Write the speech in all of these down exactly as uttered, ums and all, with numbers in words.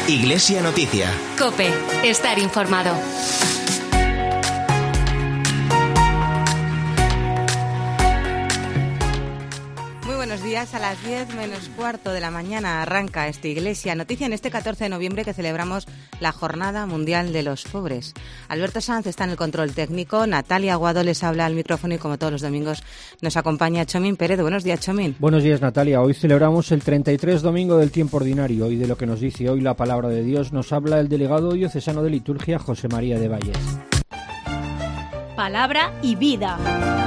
Iglesia Noticia. COPE. Estar informado. Buenos días, a las diez menos cuarto de la mañana arranca esta Iglesia Noticia en este catorce de noviembre que celebramos la Jornada Mundial de los Pobres. Alberto Sanz está en el control técnico, Natalia Aguado les habla al micrófono y como todos los domingos nos acompaña Chomín Pérez. Buenos días, Chomín. Buenos días, Natalia. Hoy celebramos el treinta y tres domingo del tiempo ordinario y de lo que nos dice hoy la palabra de Dios nos habla el delegado diocesano de liturgia, José María de Valles. Palabra y vida.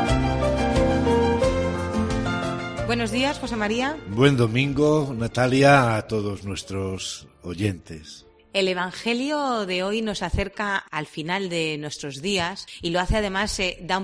Buenos días, José María. Buen domingo, Natalia, a todos nuestros oyentes. El Evangelio de hoy nos acerca al final de nuestros días y lo hace además, eh, da un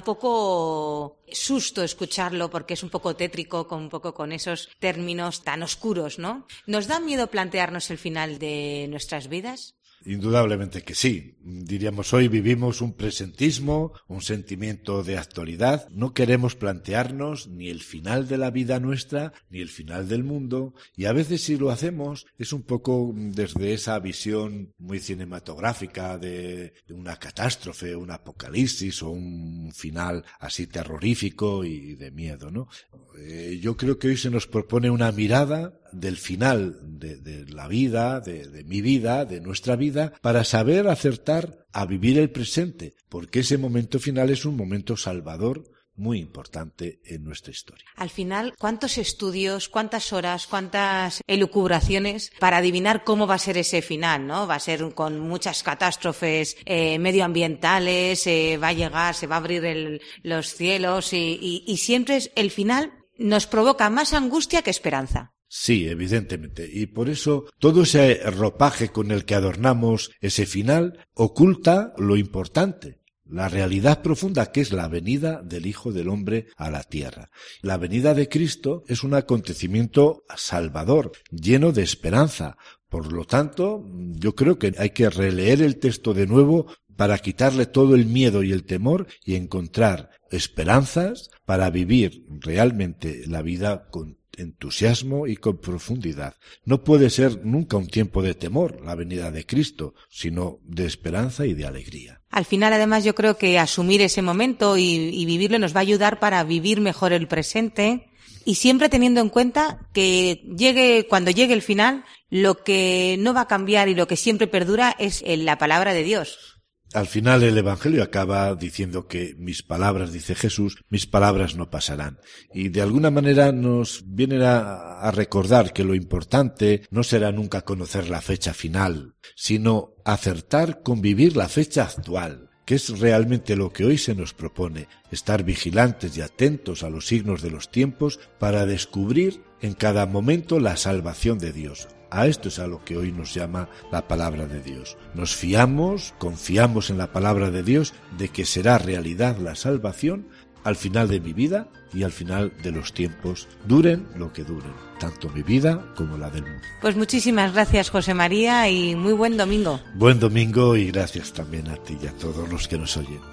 poco susto escucharlo porque es un poco tétrico, con un poco con esos términos tan oscuros, ¿no? ¿Nos da miedo plantearnos el final de nuestras vidas? Indudablemente que sí. Diríamos, hoy vivimos un presentismo, un sentimiento de actualidad. No queremos plantearnos ni el final de la vida nuestra, ni el final del mundo. Y a veces si lo hacemos es un poco desde esa visión muy cinematográfica de, de una catástrofe, un apocalipsis o un final así terrorífico y de miedo, ¿no? Eh, yo creo que hoy se nos propone una mirada del final de, de la vida, de, de mi vida, de nuestra vida, para saber acertar a vivir el presente, porque ese momento final es un momento salvador muy importante en nuestra historia. Al final, ¿cuántos estudios, cuántas horas, cuántas elucubraciones para adivinar cómo va a ser ese final, ¿no? Va a ser con muchas catástrofes eh, medioambientales, eh, va a llegar, se va a abrir el, los cielos y, y, y siempre es, el final nos provoca más angustia que esperanza. Sí, evidentemente. Y por eso todo ese ropaje con el que adornamos ese final oculta lo importante, la realidad profunda que es la venida del Hijo del Hombre a la tierra. La venida de Cristo es un acontecimiento salvador, lleno de esperanza. Por lo tanto, yo creo que hay que releer el texto de nuevo para quitarle todo el miedo y el temor y encontrar esperanzas para vivir realmente la vida con entusiasmo y con profundidad. No puede ser nunca un tiempo de temor la venida de Cristo, sino de esperanza y de alegría. Al final, además, yo creo que asumir ese momento y, y vivirlo nos va a ayudar para vivir mejor el presente y siempre teniendo en cuenta que llegue, cuando llegue el final, lo que no va a cambiar y lo que siempre perdura es la palabra de Dios. Al final el Evangelio acaba diciendo que mis palabras, dice Jesús, mis palabras no pasarán. Y de alguna manera nos viene a, a recordar que lo importante no será nunca conocer la fecha final, sino acertar con vivir la fecha actual, que es realmente lo que hoy se nos propone, estar vigilantes y atentos a los signos de los tiempos para descubrir en cada momento la salvación de Dios. A esto es a lo que hoy nos llama la palabra de Dios. Nos fiamos, confiamos en la palabra de Dios de que será realidad la salvación al final de mi vida y al final de los tiempos, duren lo que duren, tanto mi vida como la del mundo. Pues muchísimas gracias, José María, y muy buen domingo. Buen domingo y gracias también a ti y a todos los que nos oyen.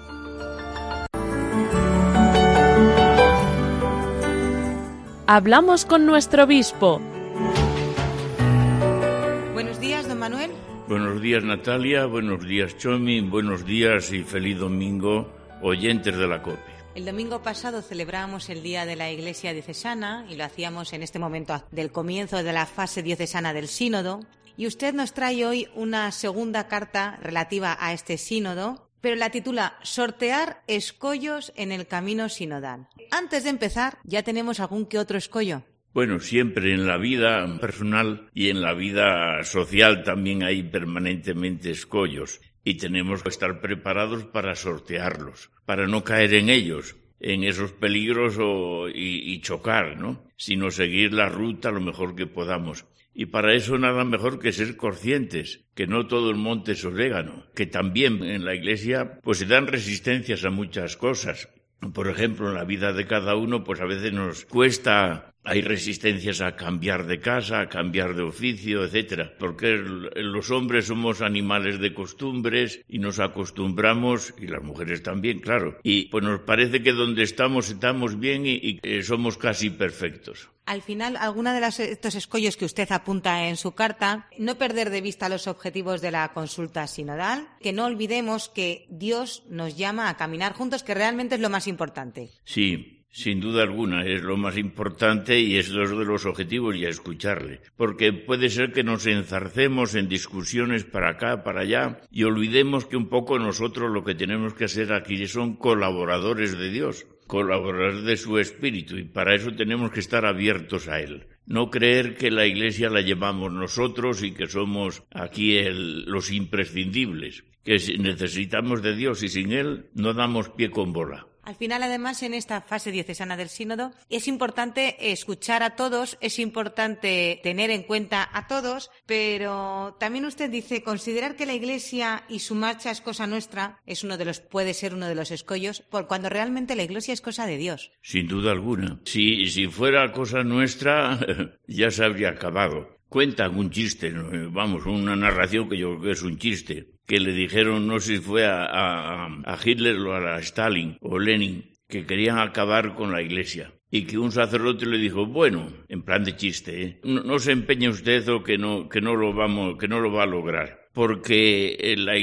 Hablamos con nuestro obispo. Buenos días, don Manuel. Buenos días, Natalia. Buenos días, Chomi. Buenos días y feliz domingo, oyentes de la COPE. El domingo pasado celebramos el Día de la Iglesia Diocesana y lo hacíamos en este momento del comienzo de la fase diocesana del sínodo. Y usted nos trae hoy una segunda carta relativa a este sínodo, pero la titula Sortear escollos en el camino sinodal. Antes de empezar, ¿ya tenemos algún que otro escollo? Bueno, siempre en la vida personal y en la vida social también hay permanentemente escollos y tenemos que estar preparados para sortearlos, para no caer en ellos, en esos peligros o, y, y chocar, ¿no? Sino seguir la ruta lo mejor que podamos. Y para eso nada mejor que ser conscientes, que no todo el monte es orégano, que también en la Iglesia pues se dan resistencias a muchas cosas. Por ejemplo, en la vida de cada uno, pues a veces nos cuesta Hay resistencias a cambiar de casa, a cambiar de oficio, etcétera, porque los hombres somos animales de costumbres y nos acostumbramos, y las mujeres también, claro, y pues nos parece que donde estamos estamos bien y, y eh, somos casi perfectos. Al final, alguna de los, estos escollos que usted apunta en su carta, no perder de vista los objetivos de la consulta sinodal, que no olvidemos que Dios nos llama a caminar juntos, que realmente es lo más importante. Sí. Sin duda alguna, es lo más importante y es uno de los objetivos, y a escucharle. Porque puede ser que nos enzarcemos en discusiones para acá, para allá, y olvidemos que un poco nosotros lo que tenemos que hacer aquí son colaboradores de Dios, colaboradores de su Espíritu, y para eso tenemos que estar abiertos a Él. No creer que la Iglesia la llevamos nosotros y que somos aquí el, los imprescindibles, que necesitamos de Dios y sin Él no damos pie con bola. Al final, además, en esta fase diocesana del sínodo, es importante escuchar a todos, es importante tener en cuenta a todos, pero también usted dice, considerar que la Iglesia y su marcha es cosa nuestra, es uno de los, puede ser uno de los escollos, por cuando realmente la Iglesia es cosa de Dios. Sin duda alguna. Si, si fuera cosa nuestra, ya se habría acabado. Cuentan un chiste, vamos, una narración que yo creo que es un chiste, que le dijeron, no sé si fue a, a, a Hitler o a Stalin o Lenin, que querían acabar con la Iglesia. Y que un sacerdote le dijo, bueno, en plan de chiste, ¿eh? no, no se empeñe usted o que no, que no lo vamos, que no lo va a lograr. Porque la,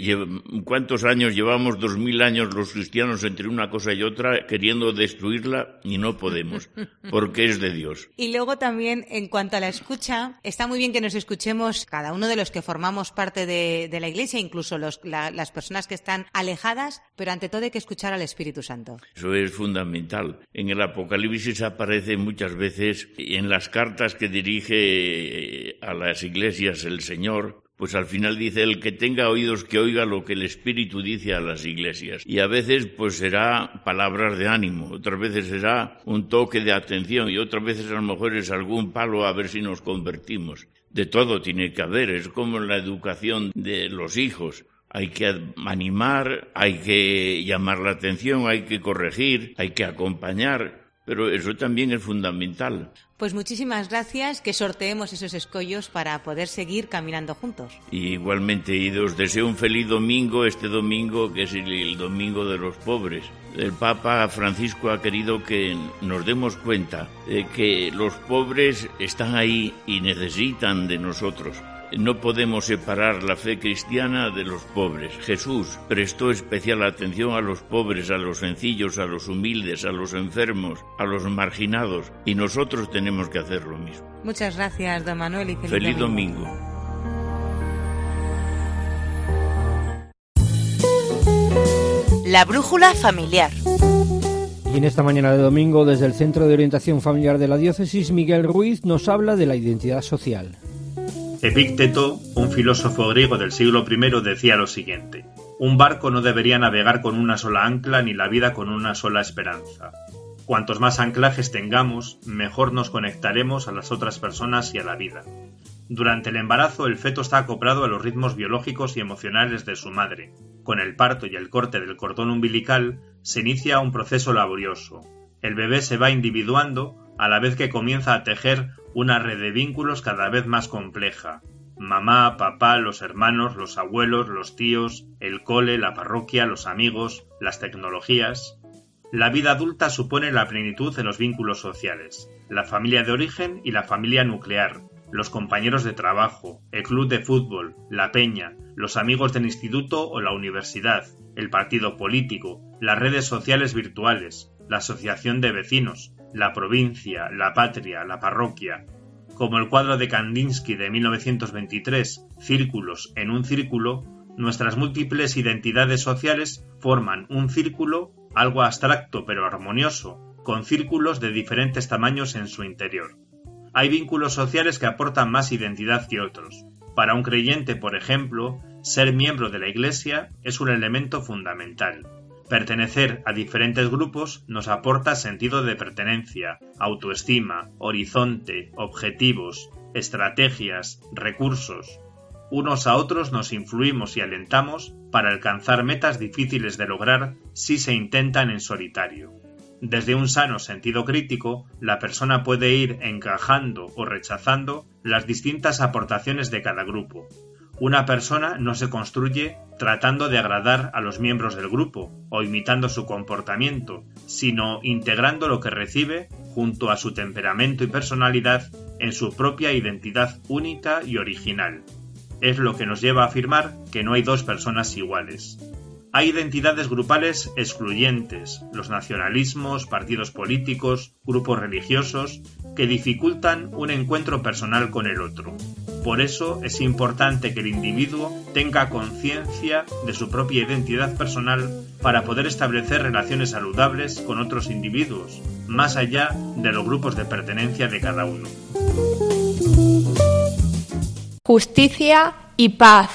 ¿cuántos años llevamos? Dos mil años los cristianos entre una cosa y otra queriendo destruirla y no podemos, porque es de Dios. Y luego también, en cuanto a la escucha, está muy bien que nos escuchemos cada uno de los que formamos parte de, de la Iglesia, incluso los, la, las personas que están alejadas, pero ante todo hay que escuchar al Espíritu Santo. Eso es fundamental. En el Apocalipsis aparece muchas veces, en las cartas que dirige a las iglesias el Señor, pues al final dice, el que tenga oídos que oiga lo que el Espíritu dice a las iglesias. Y a veces pues será palabras de ánimo, otras veces será un toque de atención y otras veces a lo mejor es algún palo a ver si nos convertimos. De todo tiene que haber, es como en la educación de los hijos. Hay que animar, hay que llamar la atención, hay que corregir, hay que acompañar, pero eso también es fundamental. Pues muchísimas gracias, que sorteemos esos escollos para poder seguir caminando juntos. Y igualmente, y os deseo un feliz domingo, este domingo que es el, el domingo de los pobres. El Papa Francisco ha querido que nos demos cuenta de que los pobres están ahí y necesitan de nosotros. No podemos separar la fe cristiana de los pobres. Jesús prestó especial atención a los pobres, a los sencillos, a los humildes, a los enfermos, a los marginados, y nosotros tenemos que hacer lo mismo. Muchas gracias, don Manuel, y feliz, feliz domingo. domingo. La brújula familiar. Y en esta mañana de domingo, desde el Centro de Orientación Familiar de la Diócesis, Miguel Ruiz nos habla de la identidad social. Epícteto, un filósofo griego del siglo primero, decía lo siguiente: un barco no debería navegar con una sola ancla ni la vida con una sola esperanza. Cuantos más anclajes tengamos, mejor nos conectaremos a las otras personas y a la vida. Durante el embarazo, el feto está acoplado a los ritmos biológicos y emocionales de su madre. Con el parto y el corte del cordón umbilical, se inicia un proceso laborioso. El bebé se va individuando a la vez que comienza a tejer una red de vínculos cada vez más compleja. Mamá, papá, los hermanos, los abuelos, los tíos, el cole, la parroquia, los amigos, las tecnologías. La vida adulta supone la plenitud de los vínculos sociales, la familia de origen y la familia nuclear, los compañeros de trabajo, el club de fútbol, la peña, los amigos del instituto o la universidad, el partido político, las redes sociales virtuales, la asociación de vecinos, la provincia, la patria, la parroquia. Como el cuadro de Kandinsky de mil novecientos veintitrés, Círculos en un círculo, nuestras múltiples identidades sociales forman un círculo, algo abstracto pero armonioso, con círculos de diferentes tamaños en su interior. Hay vínculos sociales que aportan más identidad que otros. Para un creyente, por ejemplo, ser miembro de la Iglesia es un elemento fundamental. Pertenecer a diferentes grupos nos aporta sentido de pertenencia, autoestima, horizonte, objetivos, estrategias, recursos. Unos a otros nos influimos y alentamos para alcanzar metas difíciles de lograr si se intentan en solitario. Desde un sano sentido crítico, la persona puede ir encajando o rechazando las distintas aportaciones de cada grupo. Una persona no se construye tratando de agradar a los miembros del grupo o imitando su comportamiento, sino integrando lo que recibe junto a su temperamento y personalidad en su propia identidad única y original. Es lo que nos lleva a afirmar que no hay dos personas iguales. Hay identidades grupales excluyentes, los nacionalismos, partidos políticos, grupos religiosos, que dificultan un encuentro personal con el otro. Por eso es importante que el individuo tenga conciencia de su propia identidad personal para poder establecer relaciones saludables con otros individuos, más allá de los grupos de pertenencia de cada uno. Justicia y paz.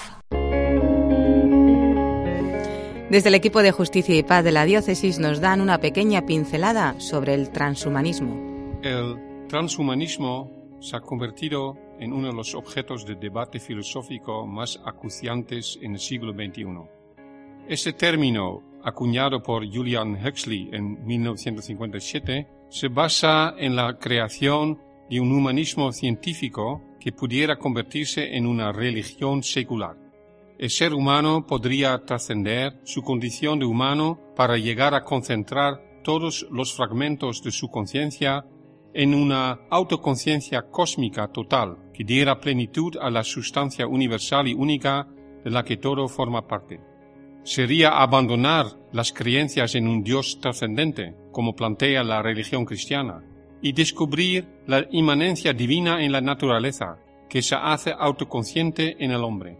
Desde el equipo de Justicia y Paz de la Diócesis nos dan una pequeña pincelada sobre el transhumanismo. El transhumanismo se ha convertido en uno de los objetos de debate filosófico más acuciantes en el siglo veintiuno. Este término, acuñado por Julian Huxley en mil novecientos cincuenta y siete, se basa en la creación de un humanismo científico que pudiera convertirse en una religión secular. El ser humano podría trascender su condición de humano para llegar a concentrar todos los fragmentos de su conciencia en una autoconciencia cósmica total que diera plenitud a la sustancia universal y única de la que todo forma parte. Sería abandonar las creencias en un Dios trascendente, como plantea la religión cristiana, y descubrir la inmanencia divina en la naturaleza, que se hace autoconsciente en el hombre.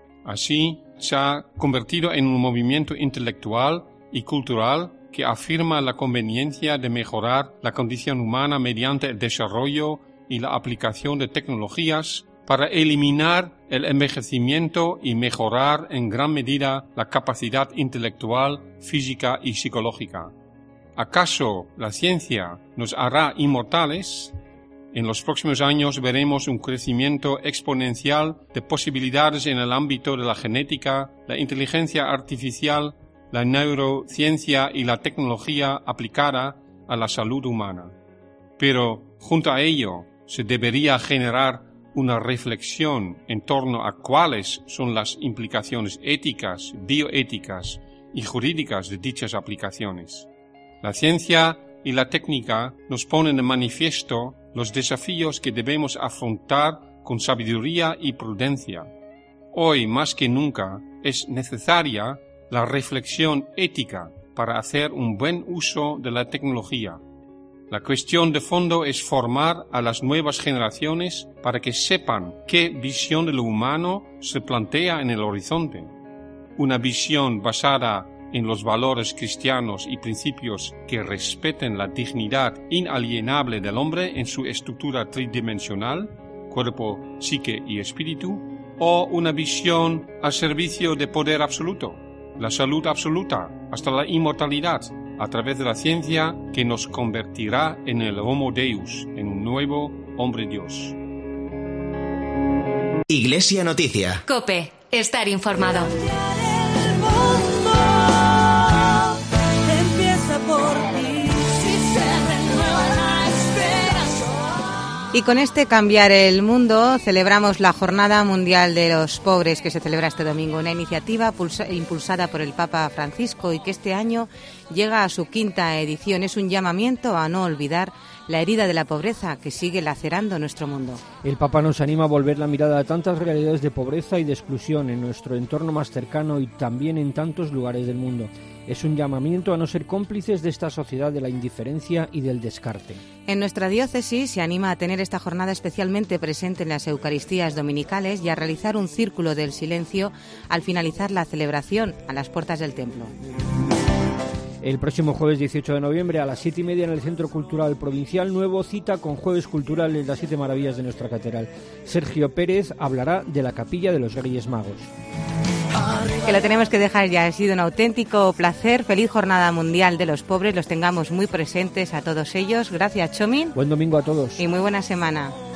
Así, se ha convertido en un movimiento intelectual y cultural que afirma la conveniencia de mejorar la condición humana mediante el desarrollo y la aplicación de tecnologías para eliminar el envejecimiento y mejorar en gran medida la capacidad intelectual, física y psicológica. ¿Acaso la ciencia nos hará inmortales? En los próximos años veremos un crecimiento exponencial de posibilidades en el ámbito de la genética, la inteligencia artificial, la neurociencia y la tecnología aplicada a la salud humana. Pero, junto a ello, se debería generar una reflexión en torno a cuáles son las implicaciones éticas, bioéticas y jurídicas de dichas aplicaciones. La ciencia y la técnica nos ponen de manifiesto los desafíos que debemos afrontar con sabiduría y prudencia. Hoy, más que nunca, es necesaria la reflexión ética para hacer un buen uso de la tecnología. La cuestión de fondo es formar a las nuevas generaciones para que sepan qué visión de lo humano se plantea en el horizonte. Una visión basada en los valores cristianos y principios que respeten la dignidad inalienable del hombre en su estructura tridimensional, cuerpo, psique y espíritu, o una visión al servicio de poder absoluto, la salud absoluta, hasta la inmortalidad, a través de la ciencia que nos convertirá en el Homo Deus, en un nuevo hombre Dios. Iglesia Noticia. COPE. Estar informado. Y con este Cambiar el Mundo celebramos la Jornada Mundial de los Pobres que se celebra este domingo, una iniciativa pulsa- impulsada por el Papa Francisco y que este año llega a su quinta edición. Es un llamamiento a no olvidar la herida de la pobreza que sigue lacerando nuestro mundo. El Papa nos anima a volver la mirada a tantas realidades de pobreza y de exclusión en nuestro entorno más cercano y también en tantos lugares del mundo. Es un llamamiento a no ser cómplices de esta sociedad de la indiferencia y del descarte. En nuestra diócesis se anima a tener esta jornada especialmente presente en las Eucaristías dominicales y a realizar un círculo del silencio al finalizar la celebración a las puertas del templo. El próximo jueves dieciocho de noviembre a las siete y media en el Centro Cultural Provincial, nuevo cita con Jueves Culturales, las siete maravillas de nuestra catedral. Sergio Pérez hablará de la Capilla de los Reyes Magos. Que lo tenemos que dejar ya, ha sido un auténtico placer. Feliz Jornada Mundial de los Pobres, los tengamos muy presentes a todos ellos. Gracias, Chomin. Buen domingo a todos. Y muy buena semana.